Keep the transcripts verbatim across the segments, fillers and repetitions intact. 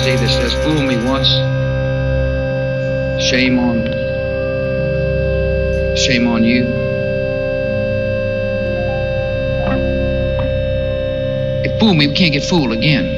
honesty that says, fool me once, shame on, shame on you. If fool me, we can't get fooled again.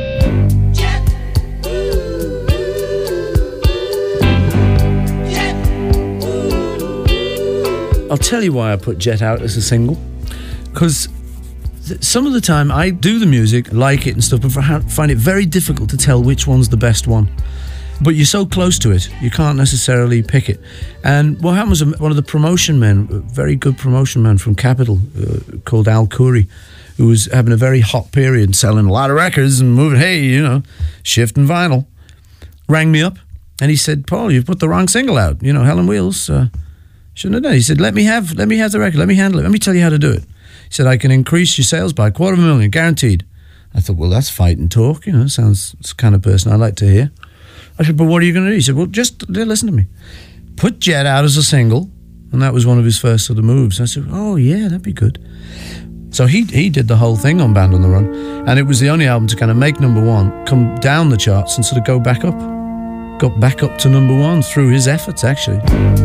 I'll tell you why I put Jet out as a single. Because th- some of the time I do the music, like it and stuff, but f- find it very difficult to tell which one's the best one. But you're so close to it, you can't necessarily pick it. And what happened was one of the promotion men, a very good promotion man from Capitol, uh, called Al Khoury, who was having a very hot period, selling a lot of records and moving, hey, you know, shifting vinyl, rang me up and he said, Paul, you've put the wrong single out. You know, Helen Wheels, uh, shouldn't have done it. He said, let me have let me have the record, let me handle it, let me tell you how to do it. He said, I can increase your sales by a quarter of a million, guaranteed. I thought, well, that's fight and talk, you know, sounds it's the kind of person I like to hear. I said, but what are you going to do? He said, well, just listen to me. Put Jet out as a single, and that was one of his first sort of moves. I said, oh, yeah, that'd be good. So he he did the whole thing on Band on the Run, and it was the only album to kind of make number one, come down the charts and sort of go back up. Got back up to number one through his efforts, actually.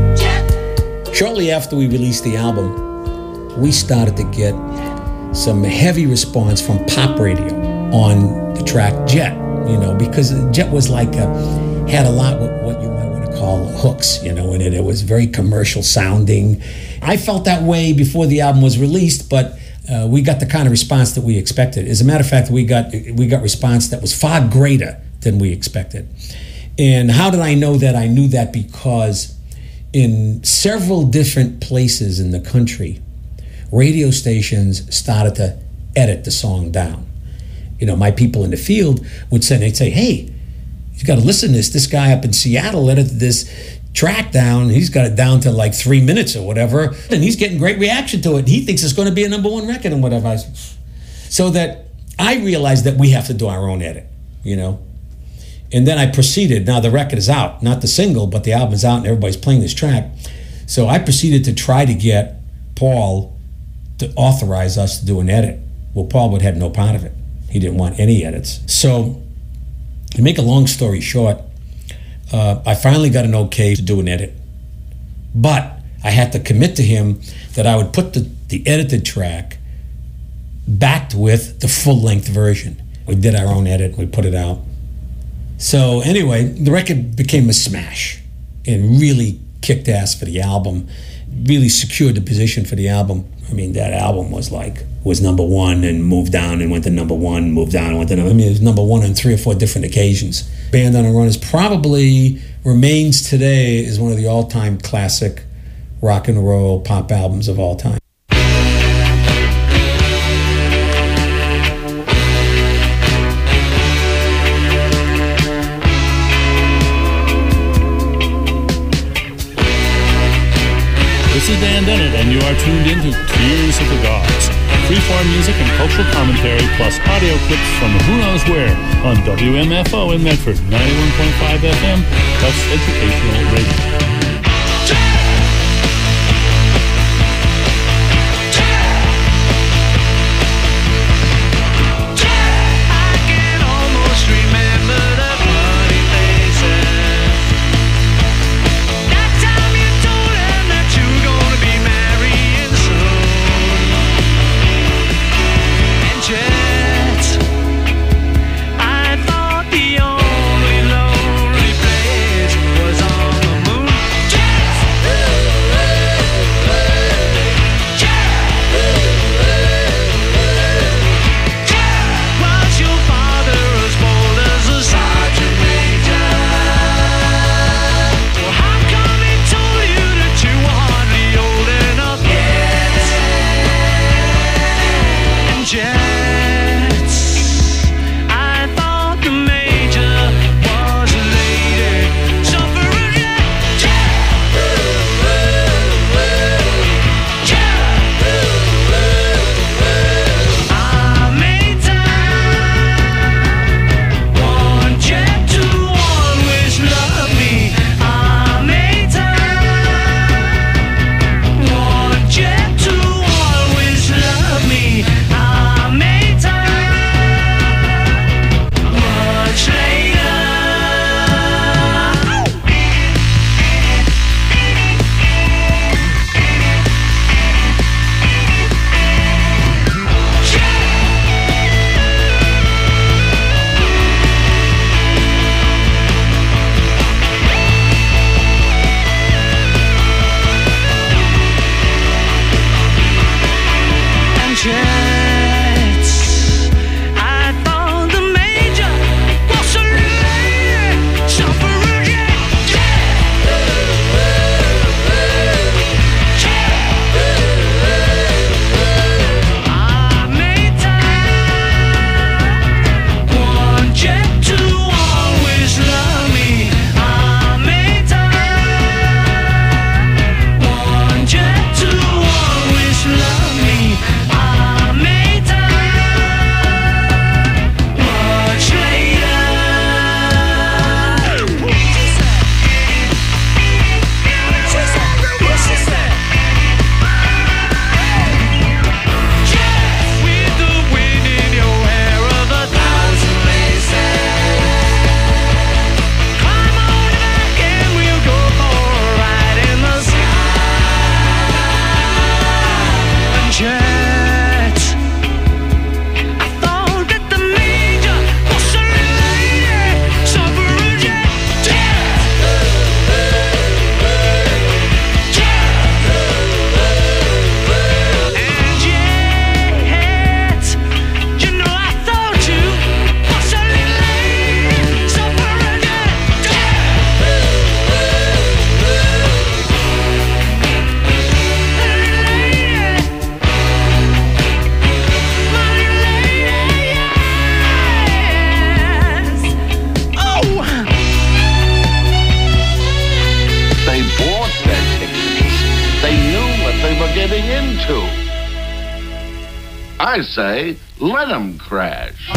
Shortly after we released the album, we started to get some heavy response from pop radio on the track Jet, you know, because Jet was like a, had a lot of what you might want to call hooks, you know, in it. It was very commercial sounding. I felt that way before the album was released, but uh, we got the kind of response that we expected. As a matter of fact, we got we got response that was far greater than we expected. And how did I know that? I knew that because in several different places in the country, radio stations started to edit the song down. You know, my people in the field would say, they'd say, hey, you got to listen to this. This guy up in Seattle edited this track down. He's got it down to like three minutes or whatever. And he's getting great reaction to it. He thinks it's going to be a number one record and whatever. So that I realized that we have to do our own edit, you know. And then I proceeded. Now the record is out, not the single, but the album is out and everybody's playing this track. So I proceeded to try to get Paul to authorize us to do an edit. Well, Paul would have no part of it. He didn't want any edits. So to make a long story short, uh, I finally got an okay to do an edit. But I had to commit to him that I would put the, the edited track backed with the full-length version. We did our own edit, we put it out. So anyway, the record became a smash and really kicked ass for the album, really secured the position for the album. I mean, that album was like, was number one and moved down and went to number one, moved down and went to number, I mean, it was number one on three or four different occasions. Band on the Run is probably, remains today as one of the all-time classic rock and roll pop albums of all time. This is Dan Dennett, and you are tuned in to Tears of the Gods. Freeform music and cultural commentary, plus audio clips from who knows where on W M F O in Medford, ninety-one point five F M, plus educational radio. to? I say, let them crash.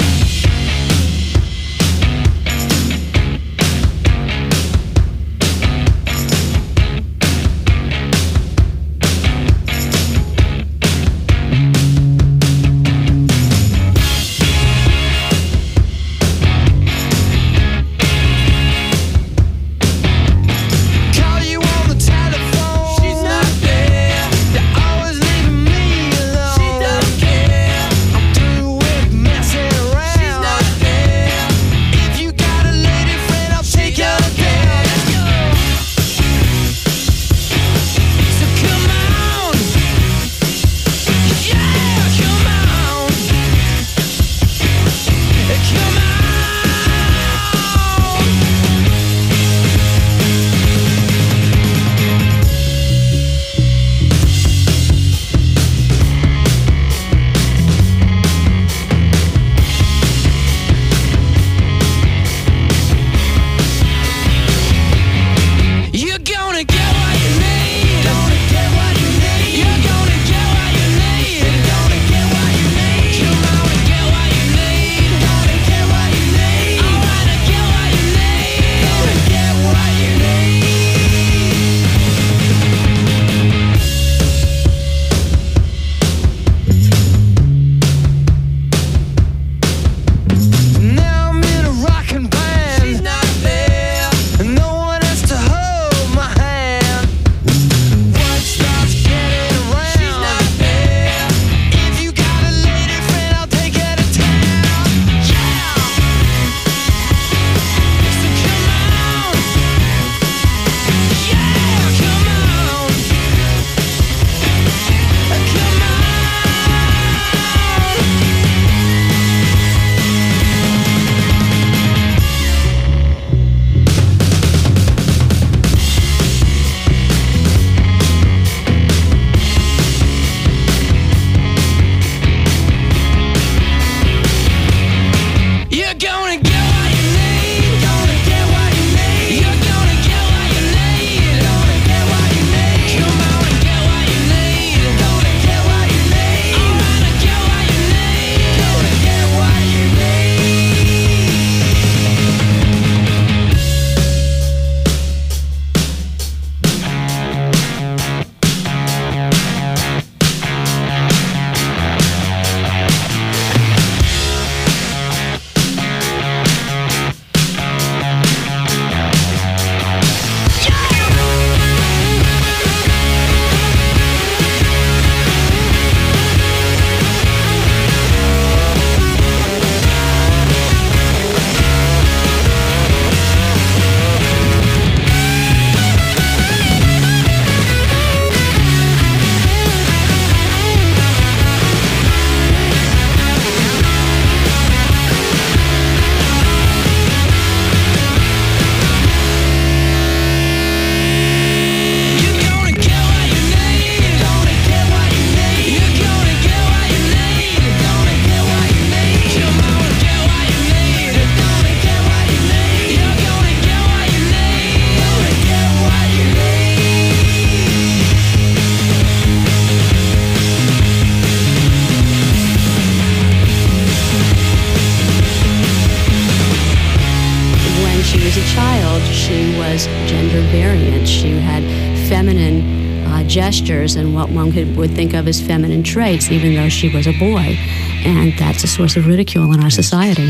Gestures and what one could, would think of as feminine traits, even though she was a boy. And that's a source of ridicule in our society.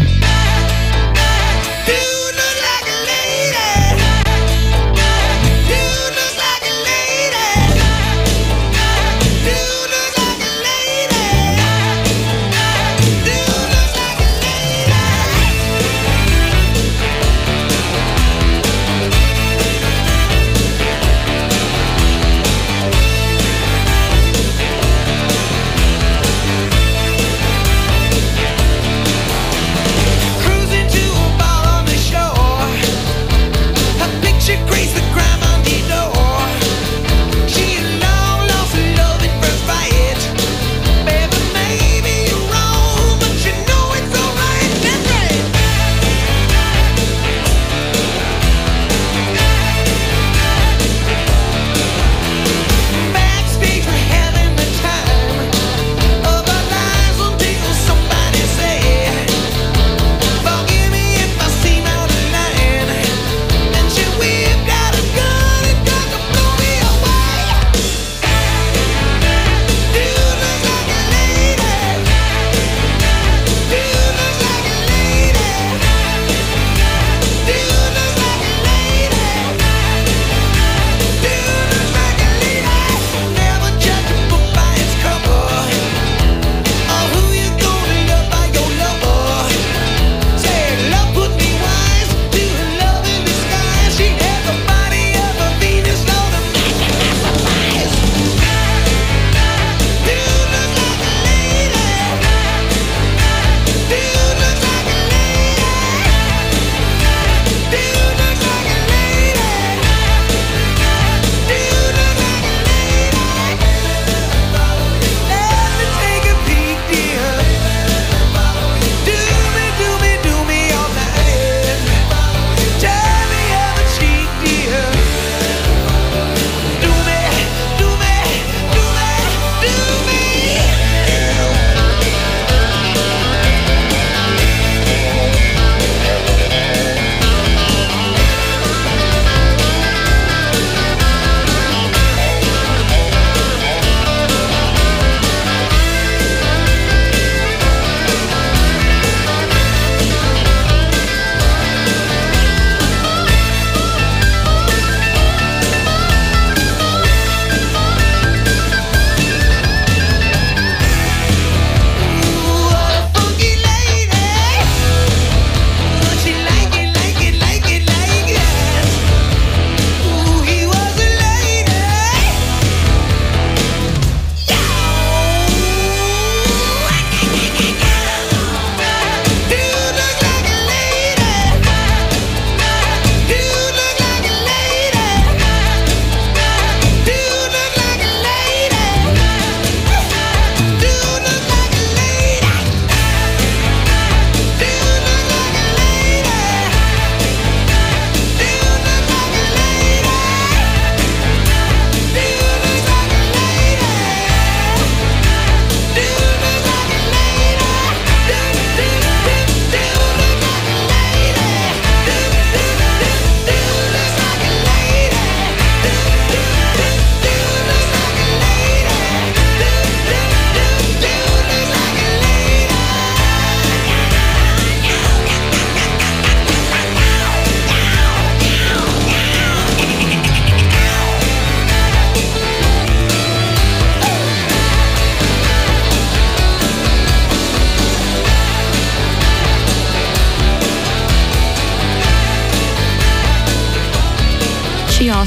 Who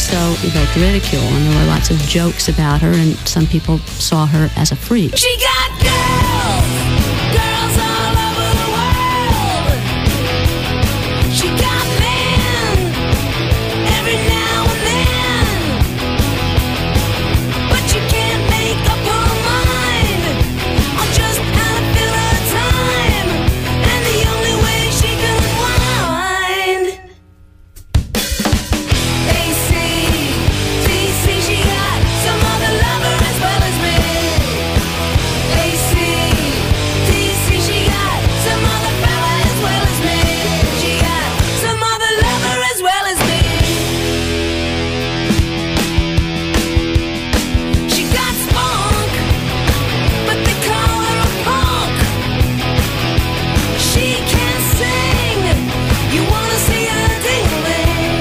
also evoked ridicule, and there were lots of jokes about her, and some people saw her as a freak. She got girls, girls all over the world. She got men, every now and then. But you can't make up her mind on just how to fill her time, and the only way she can unwind. A C, D C, she got some other lover as well as me. A C, D C, she got some other fella as well as me. She got some other lover as well as me. She got spunk, but they call her a punk. She can't sing, you wanna see her ding-a-ling.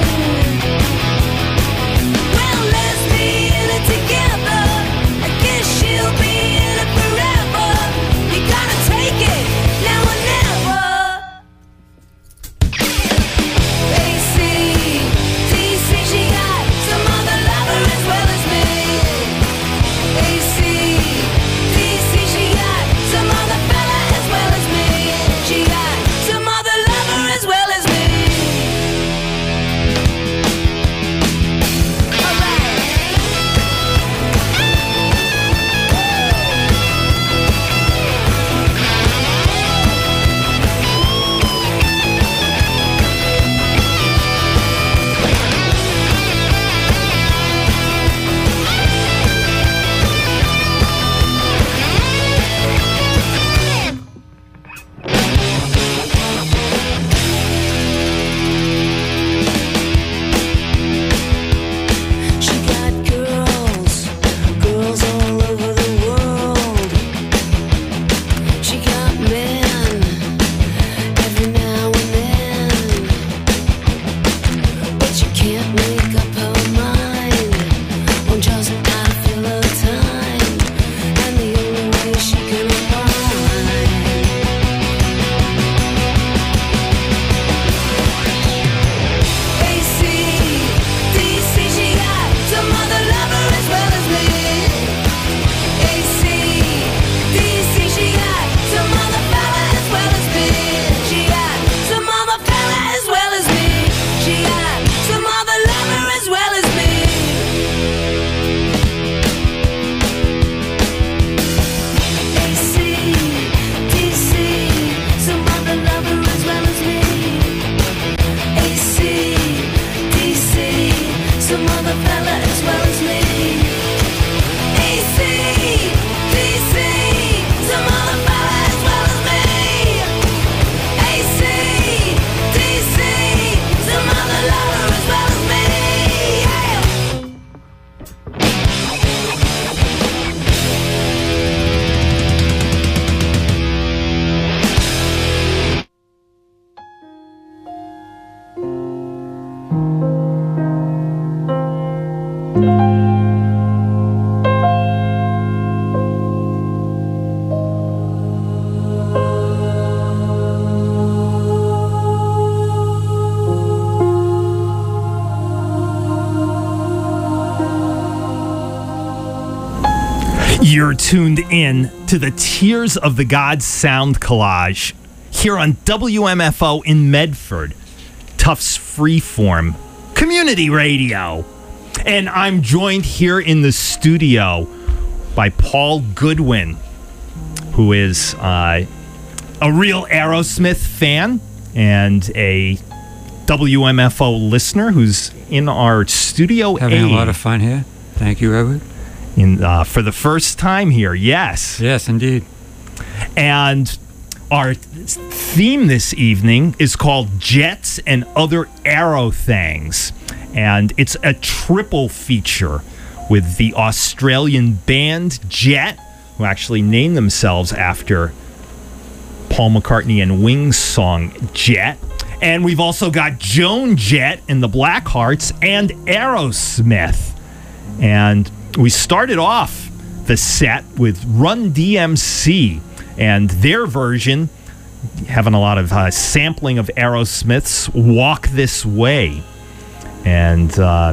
Well, let's be in it together, I guess she'll be in it forever. You gotta take it, now or never. A C, D C, she got some other lover as well as me. A C, D C, she got some other fella as well as me. She got some other lover as well as me. Alright. She got girls, girls all over the world. She got men, every now and then. But she can't make up her mind on just how to fill her time, and the only way she can unwind. A C, D C, she got some other lover as well as me. A C, D C, she got some other fella as well as me. She got some other fella as well as me. She got some other lover as well as me. A C, D C, some other lover as well as me. A C, D C, some other fella as well as me. A C, D C, some other fella as well as me. A C, D C, some other lover as well as me. Yeah. You're tuned in to the Tears of the Gods sound collage here on W M F O in Medford, Tufts Freeform Community Radio. And I'm joined here in the studio by Paul Goodwin, who is uh, a real Aerosmith fan and a W M F O listener who's in our studio. Having A a lot of fun here. Thank you, Edward. In, uh, for the first time here, yes. Yes, indeed. And our theme this evening is called Jets and Other Aero Things. And it's a triple feature with the Australian band Jet, who actually named themselves after Paul McCartney and Wings' song Jet. And we've also got Joan Jett and the Blackhearts and Aerosmith. And we started off the set with Run D M C and their version, having a lot of uh, sampling of Aerosmith's Walk This Way. And uh,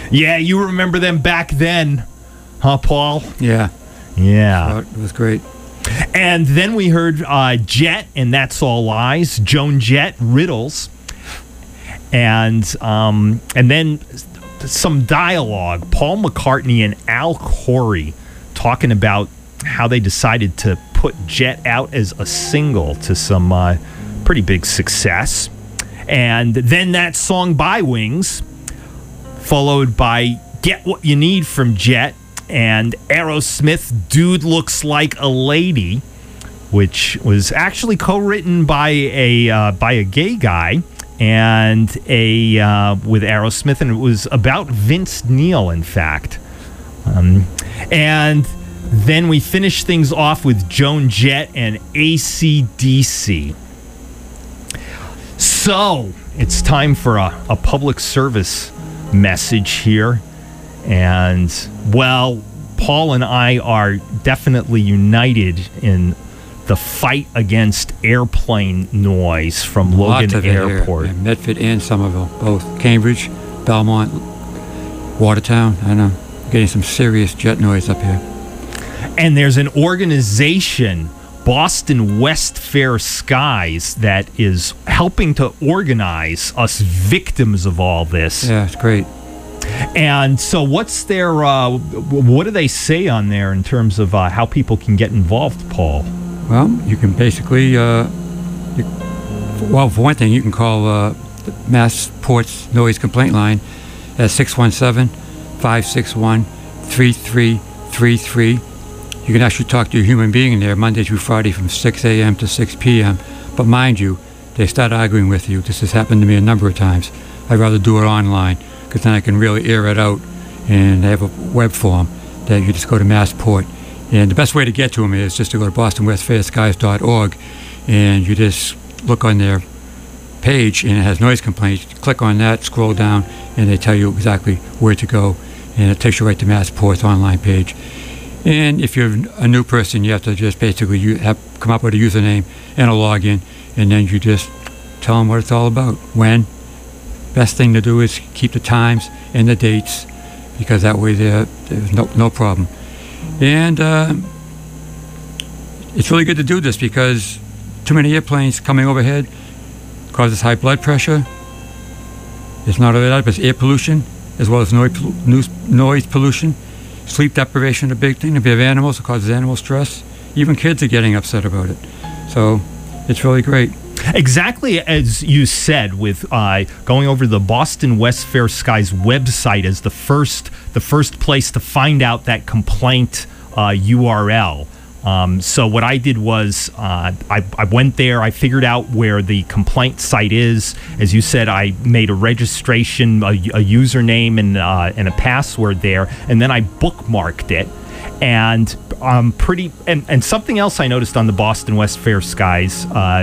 Yeah, you remember them back then, huh, Paul? Yeah. Yeah. It was great. And then we heard uh, Jet, and That's All Lies, Joan Jett, Riddles, and um, and then some dialogue. Paul McCartney and Al Corey talking about how they decided to put Jet out as a single to some uh, pretty big success. And then that song by Wings, followed by Get What You Need from Jet, and Aerosmith, Dude Looks Like a Lady, which was actually co-written by a uh, by a gay guy and a uh, with Aerosmith, and it was about Vince Neil, in fact. Um, and then we finished things off with Joan Jett and A C D C. So it's time for a, a public service message here. And, well, Paul and I are definitely united in the fight against airplane noise from Lots Logan of it Airport. Here. Yeah, Medford and Somerville, both Cambridge, Belmont, Watertown. I know, getting some serious jet noise up here. And there's an organization, Boston West Fair Skies, that is helping to organize us victims of all this. Yeah, it's great. And so what's their, uh, what do they say on there in terms of uh, how people can get involved, Paul? Well, you can basically, uh, you, well, for one thing, you can call uh, the Massport's Noise Complaint Line at six one seven, five six one, three three three three. You can actually talk to a human being in there Monday through Friday from six a.m. to six p.m. But mind you, they start arguing with you. This has happened to me a number of times. I'd rather do it online, because then I can really air it out, and they have a web form that you just go to Massport. And the best way to get to them is just to go to boston west fair skies dot org, and you just look on their page, and it has noise complaints. Click on that, scroll down, and they tell you exactly where to go, and it takes you right to Massport's online page. And if you're a new person, you have to just basically you have come up with a username and a login, and then you just tell them what it's all about. When. Best thing to do is keep the times and the dates, because that way there, there's no, no problem. And uh, it's really good to do this, because too many airplanes coming overhead causes high blood pressure. It's not only that, but it's air pollution, as well as noise, noise pollution. Sleep deprivation is a big thing. If you have animals, it causes animal stress. Even kids are getting upset about it. So it's really great. Exactly as you said, with uh, going over the Boston West Fair Skies website as the first the first place to find out that complaint uh, U R L. Um, so what I did was uh, I, I went there, I figured out where the complaint site is. As you said, I made a registration, a, a username, and uh, and a password there, and then I bookmarked it. And um, pretty and, and something else I noticed on the Boston West Fair Skies uh,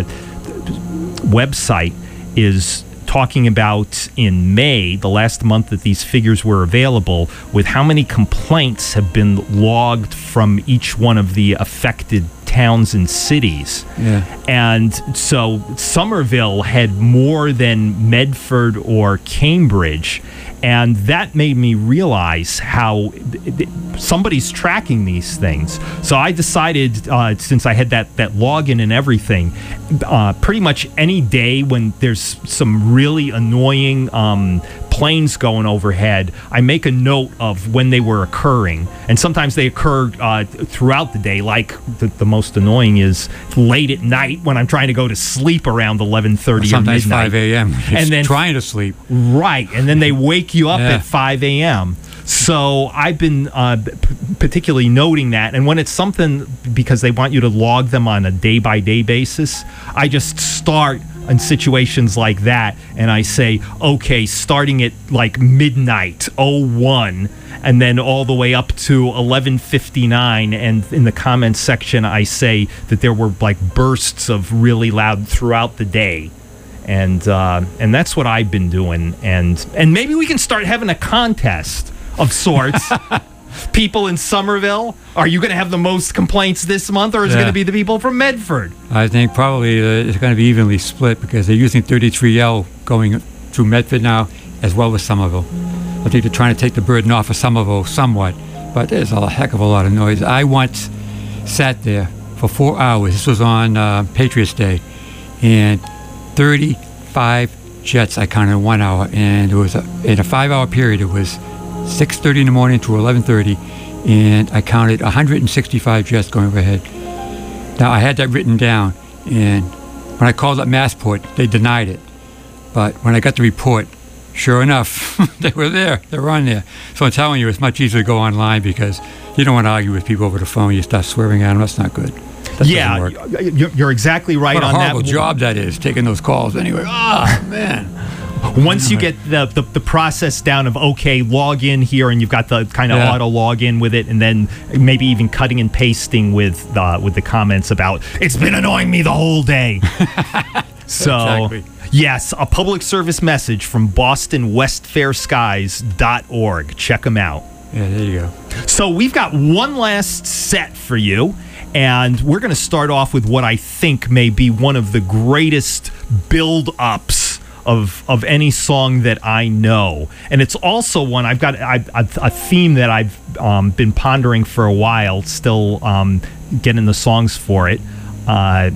website is talking about in May, the last month that these figures were available, with how many complaints have been logged from each one of the affected towns and cities. Yeah. And so Somerville had more than Medford or Cambridge. And that made me realize how somebody's tracking these things. So I decided, uh, since I had that, that login and everything, uh, pretty much any day when there's some really annoying um, planes going overhead, I make a note of when they were occurring. And sometimes they occur uh, throughout the day, like the, the most annoying is late at night when I'm trying to go to sleep around eleven thirty or midnight. Sometimes five a.m. And then trying to sleep. Right, and then they wake you up Yeah. at five a.m. So I've been uh, p- particularly noting that, and when it's something because they want you to log them on a day-by-day basis, I just start in situations like that, and I say, okay, starting at like midnight oh one, and then all the way up to eleven fifty-nine, and in the comments section I say that there were like bursts of really loud throughout the day. And uh, and that's what I've been doing, and and maybe we can start having a contest of sorts. People in Somerville, are you going to have the most complaints this month, or is it Yeah. going to be the people from Medford? I think probably uh, it's going to be evenly split, because they're using thirty-three L going through Medford now, as well as Somerville. I think they're trying to take the burden off of Somerville somewhat, but there's a heck of a lot of noise. I once sat there for four hours. This was on uh, Patriots Day, and thirty-five jets I counted in one hour, and it was a, in a five-hour period. It was six thirty in the morning to eleven thirty, and I counted one hundred sixty-five jets going overhead. Now I had that written down, and when I called up Massport, they denied it. But when I got the report, sure enough, they were there. They were on there. So I'm telling you, it's much easier to go online because you don't want to argue with people over the phone. You start swearing at them. That's not good. That yeah, doesn't work. you're you're exactly right What a on horrible that. job that is, taking those calls anyway. Oh, man. Once you get the, the the process down of, okay, log in here, and you've got the kind of Yeah. auto log in with it, and then maybe even cutting and pasting with the, with the comments about, it's been annoying me the whole day. So, Exactly. yes, a public service message from Boston West Fair Skies dot org. Check them out. Yeah, there you go. So we've got one last set for you, and we're going to start off with what I think may be one of the greatest build-ups of of any song that I know. And it's also one, I've got I, I, a theme that I've um, been pondering for a while, still um, getting the songs for it. Uh,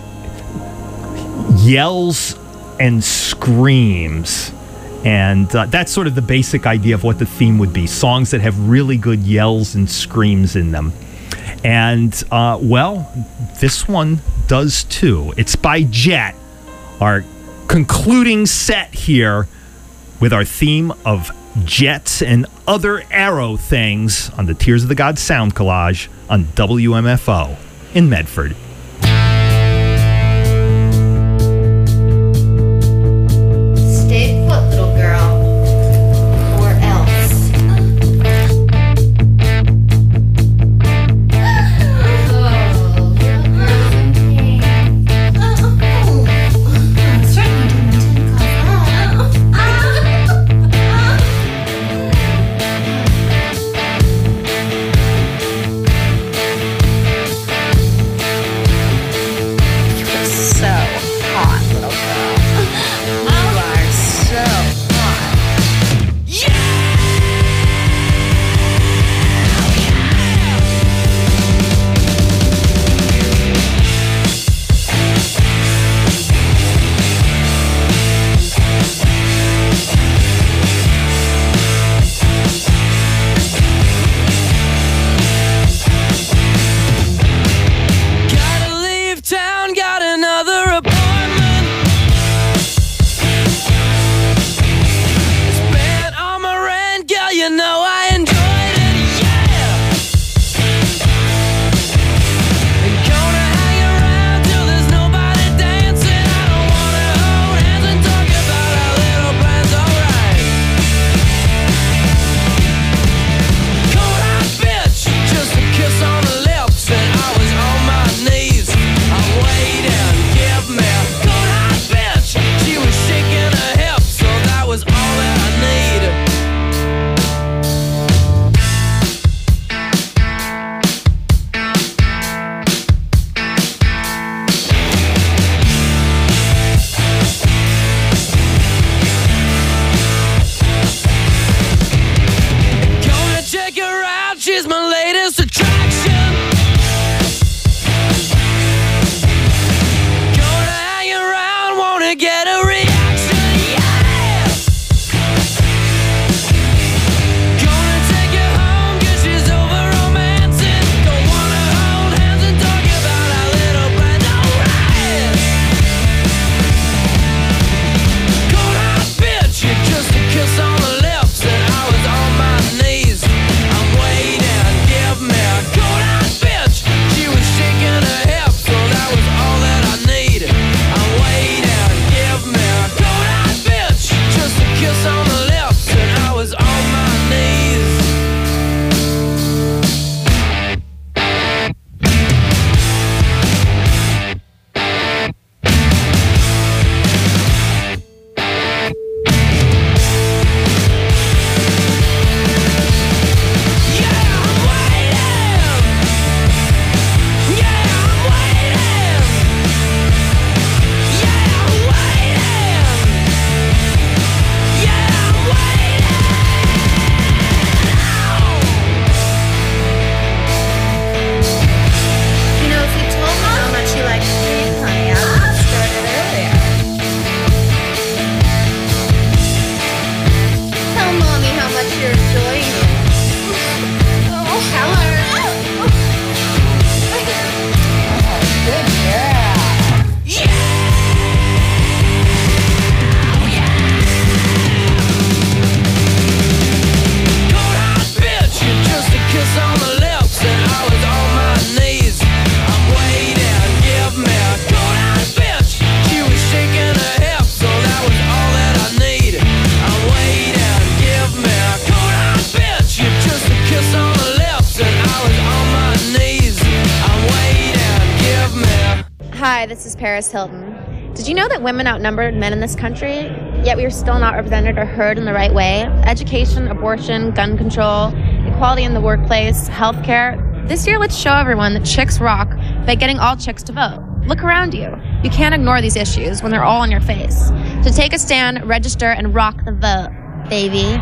yells and screams. And uh, that's sort of the basic idea of what the theme would be. Songs that have really good yells and screams in them. And, uh, well, this one does too. It's by Jet, our concluding set here with our theme of jets and other arrow things on the Tears of the Gods Sound Collage on W M F O in Medford. Stay put, little girl, or else. Oh, little girl's in pain. Oh, certainly didn't intend to cause that. Hi, this is Paris Hilton. Did you know that women outnumbered men in this country, yet we are still not represented or heard in the right way? Education, abortion, gun control, equality in the workplace, healthcare. This year, let's show everyone that chicks rock by getting all chicks to vote. Look around you. You can't ignore these issues when they're all in your face. To take a stand, register, and rock the vote, baby.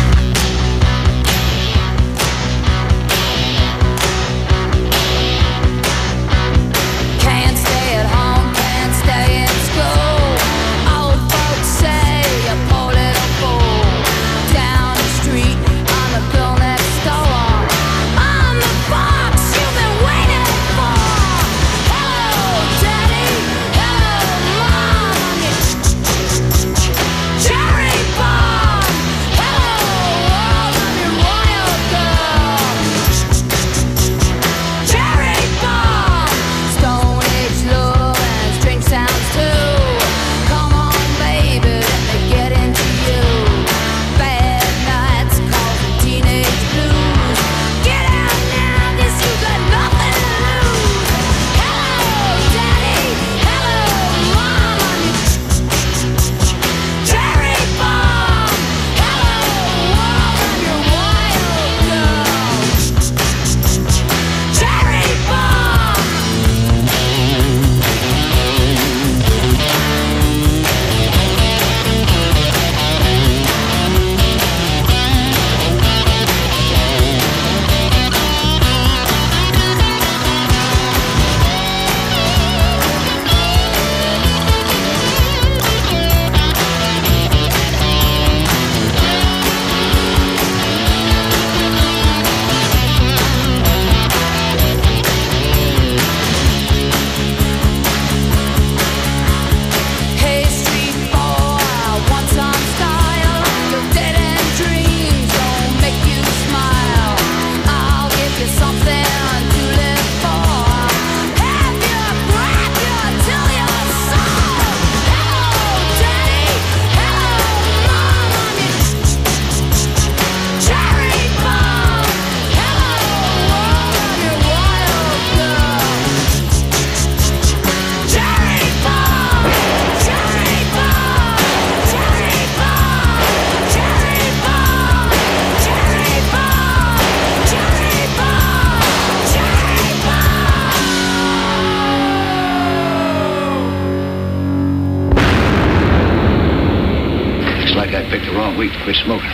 Can't stay at home, can't stay in school. Old folks say you're poor little fool. Down the street, on the girl next door. I'm the fox you've been waiting for. Hello, daddy. Hello, mom. Cherry bomb. Hello, world. I'm your royal girl. Cherry bomb. Stone Age love and strange sounds too. Come on, baby, let me get into you. Bad nights causing teenage blues. Get out now, this you got nothing to lose. Hello, daddy. Hello, mom. I'm your cherry bomb. Hello, world. I'm your wild girl. Cherry bomb. Hey, street boy, want some style? Your dead-end dreams don't make you smile. I'll give you something to live for. Have you, grab you till you're sore. Hello, daddy. Hello, mom. I'm your cherry bomb. Hello, world. I'm your wild girl. Cherry bomb. Cherry bomb. Cherry bomb. Cherry bomb. Cherry bomb. Cherry bomb. Cherry Looks like I picked the wrong week to quit smoking.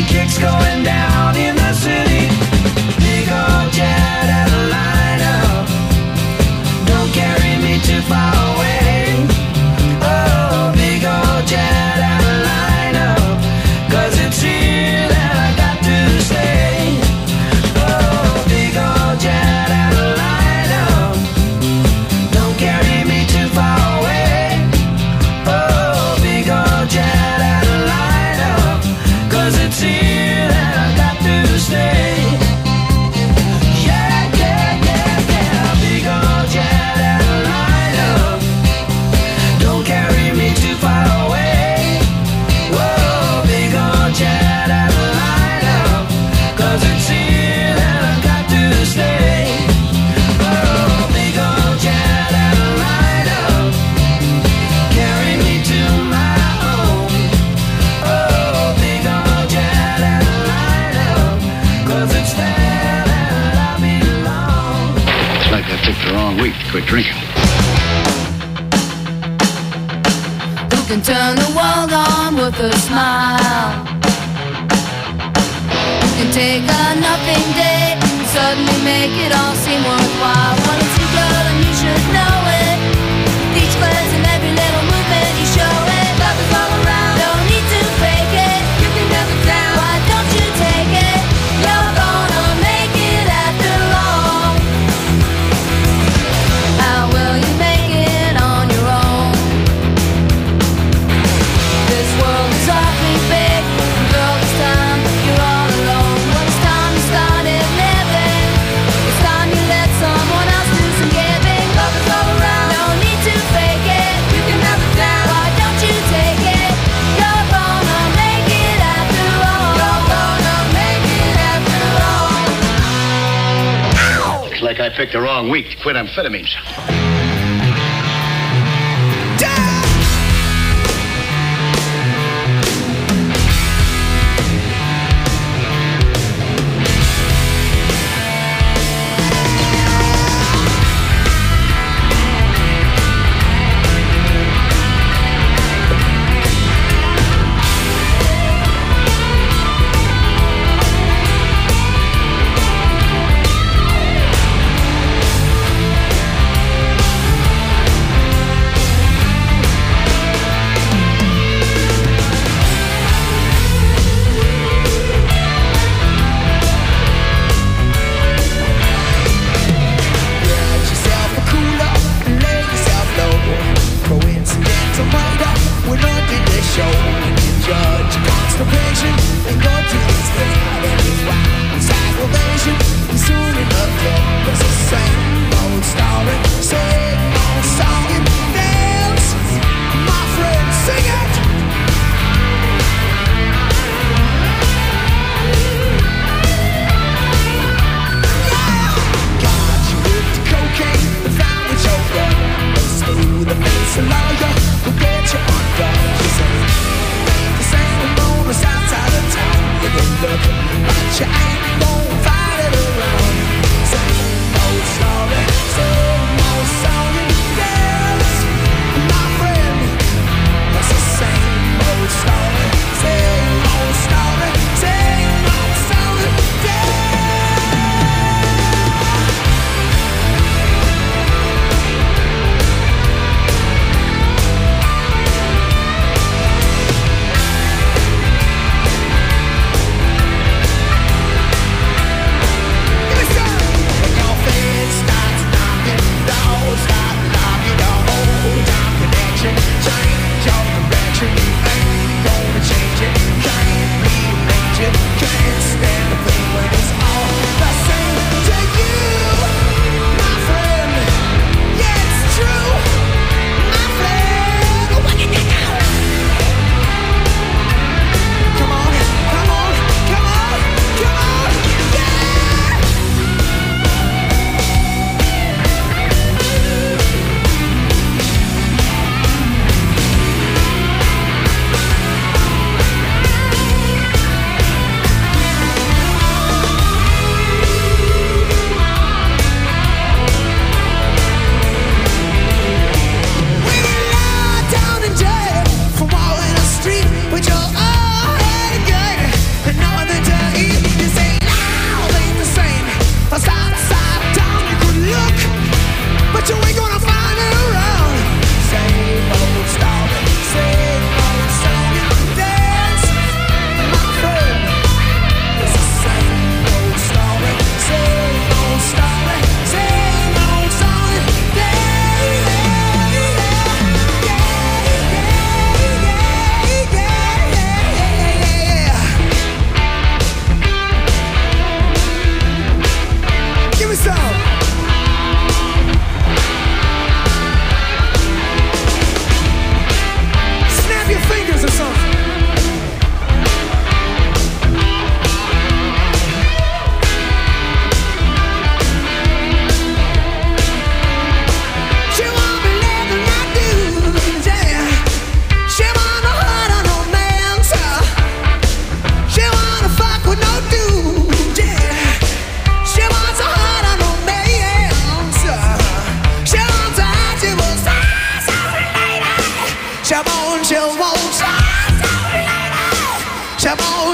kicks going down in the city. Big old jet Atlanta, don't carry me too far away. Oh, big old jet Atlanta, 'cause it's here that I got to stay. Oh, big old jet Atlanta, don't carry me too far away. Oh, big old jet Atlanta, 'cause it's here that I got to stay. Yeah, yeah, yeah, yeah, big old jet Atlanta, don't carry me too far away. Whoa, big old jet Atlanta, 'cause it's here that I got to stay. Oh, big old jet Atlanta, carry me to my home. Oh, big old jet Atlanta, 'cause it's there that I belong. It's like I picked the wrong week to quit drinking. Who can turn the world on with a smile? Who can take a nothing day and suddenly make it all seem worthwhile? Well, it's you, girl, and you should know it. Each glance and every little movement you show it. Love is all around, don't need to fake it. You can never down, why don't you take it? You're gonna make it after all. How will you make it on your own? This world is awfully big, and girl, this time you're all alone. Well, it's time you started living. It's time you let someone else do some giving. Love is all around, no need to fake it. You can have it down, why don't you take it? You're gonna make it after all. You're gonna make it after all. Looks like I picked the wrong week to quit amphetamines. Get yourself a cooler and lay yourself low. Coincidental murder, we're not in the show. When you judge constipation and go to this thing, then it's right. It's aggravation, and soon enough there's the same old story, same old song and dance. My friend, sing it. Got you with the cocaine, the found with your gun. Smooth and face a lawyer will get you undone. She said, the same bonus outside of town. You've been looking, but you ain't gonna find it around. Same old story, same old song and dance. My friend, that's the same old story, same old story, same old song and dance.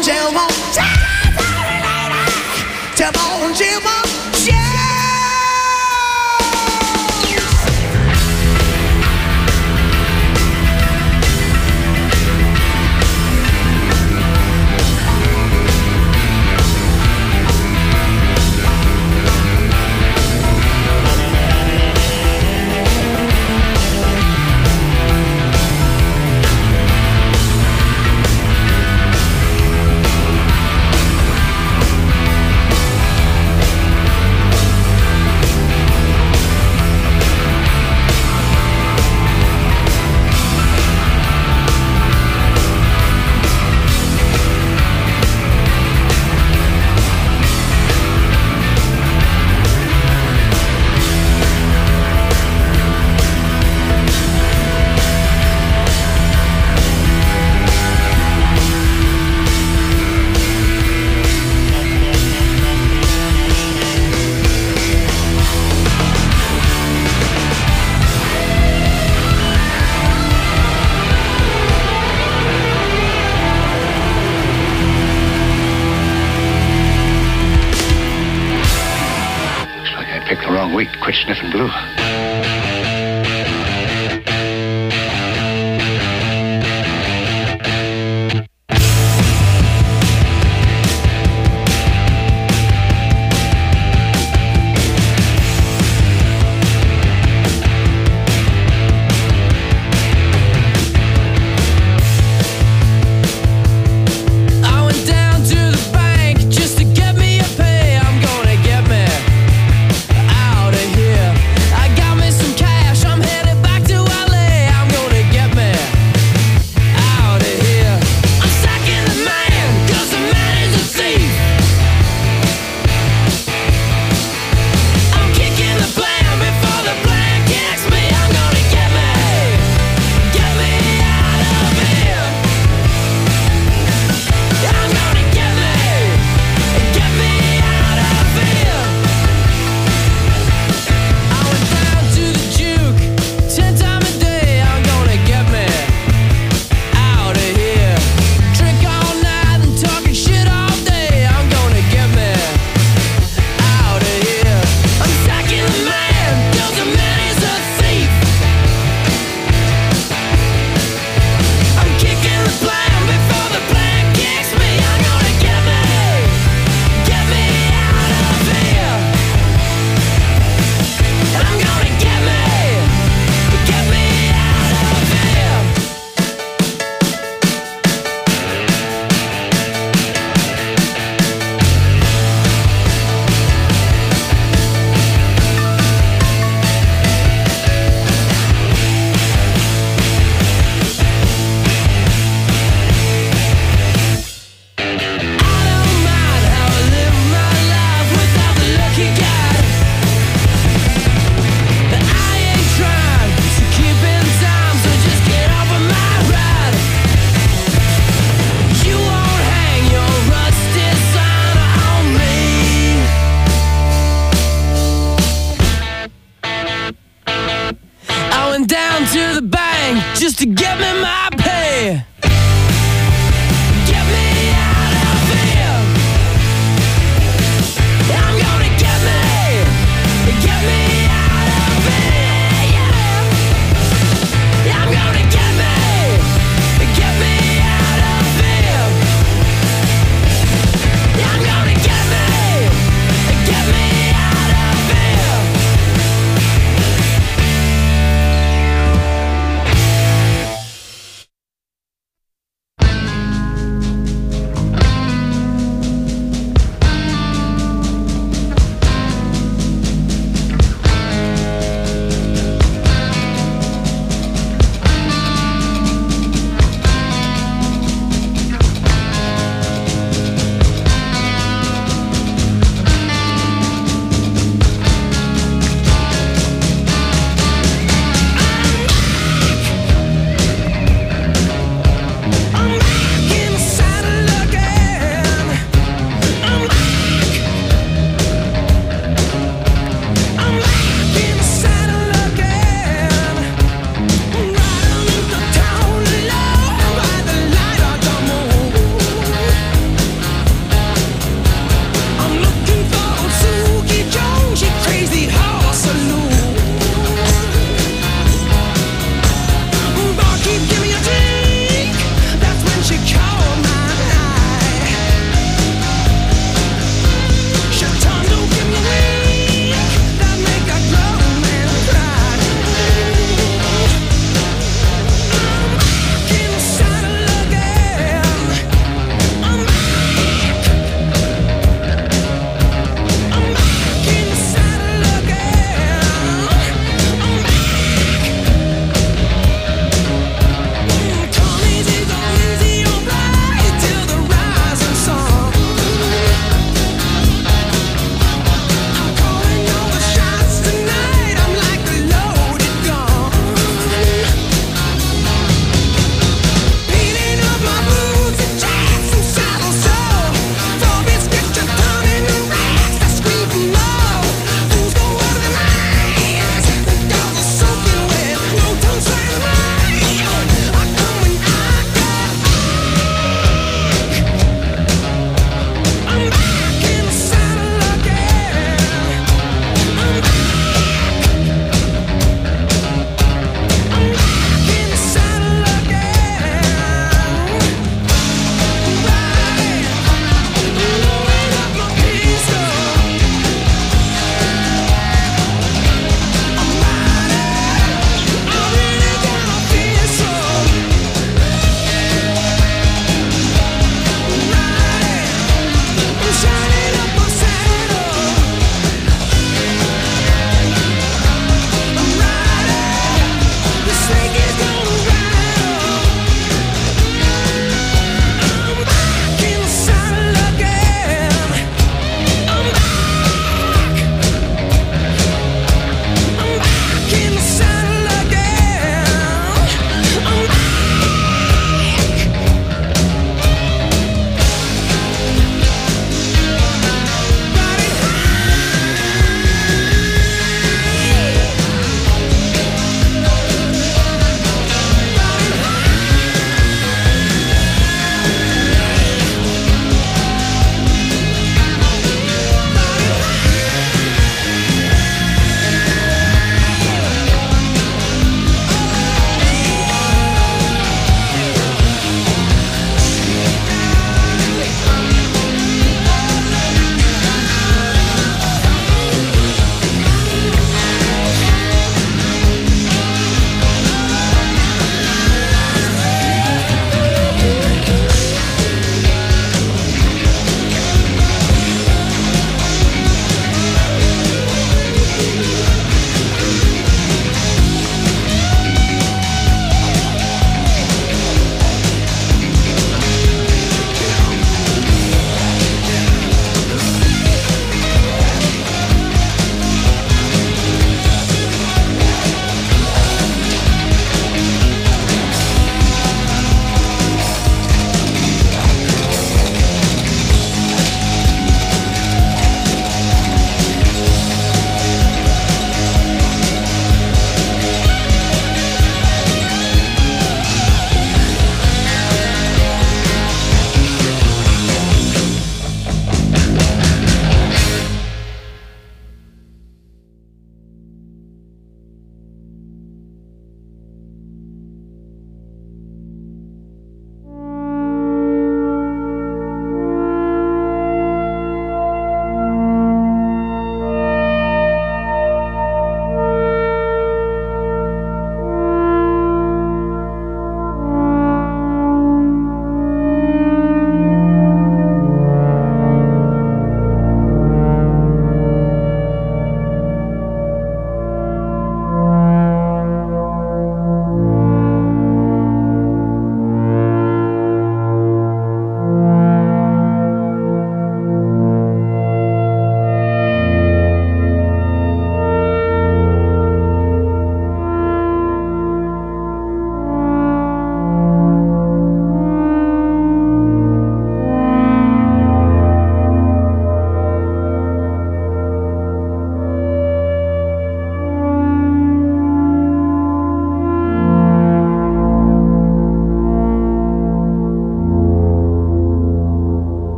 on, Jim on. Jim on, Jim on. Picked the wrong week to quit sniffing glue. I went down to the bank just to get me a pay. I'm gonna get me out of here. I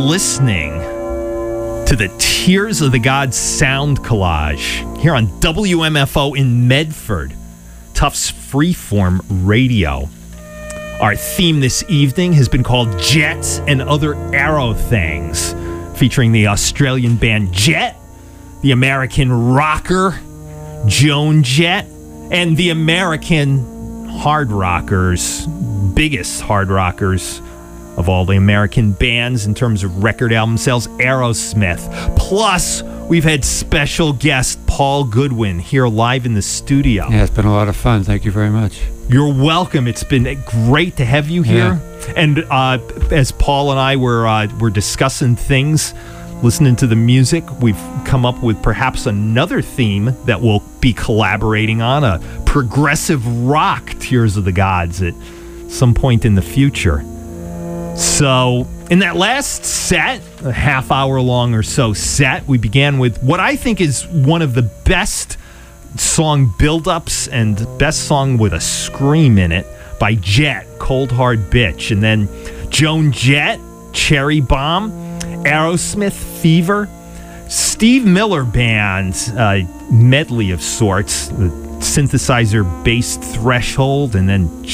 listening to the Tears of the Gods sound collage here on W M F O in Medford, Tufts Freeform Radio. Our theme this evening has been called Jets and Other Arrow Things, featuring the Australian band Jet, the American rocker Joan Jett, and the American hard rockers, biggest hard rockers of all the American bands in terms of record album sales, Aerosmith. Plus, we've had special guest Paul Goodwin here live in the studio. Yeah, it's been a lot of fun. Thank you very much. You're welcome. It's been great to have you here. Yeah. And uh, as Paul and I were uh, were discussing things, listening to the music, we've come up with perhaps another theme that we'll be collaborating on, a progressive rock Tears of the Gods at some point in the future. So, in that last set, a half hour long or so set, we began with what I think is one of the best song build-ups and best song with a scream in it by Jet, Cold Hard Bitch. And then Joan Jett, Cherry Bomb, Aerosmith, Fever, Steve Miller Band, uh, medley of sorts, the synthesizer-based Threshold, and then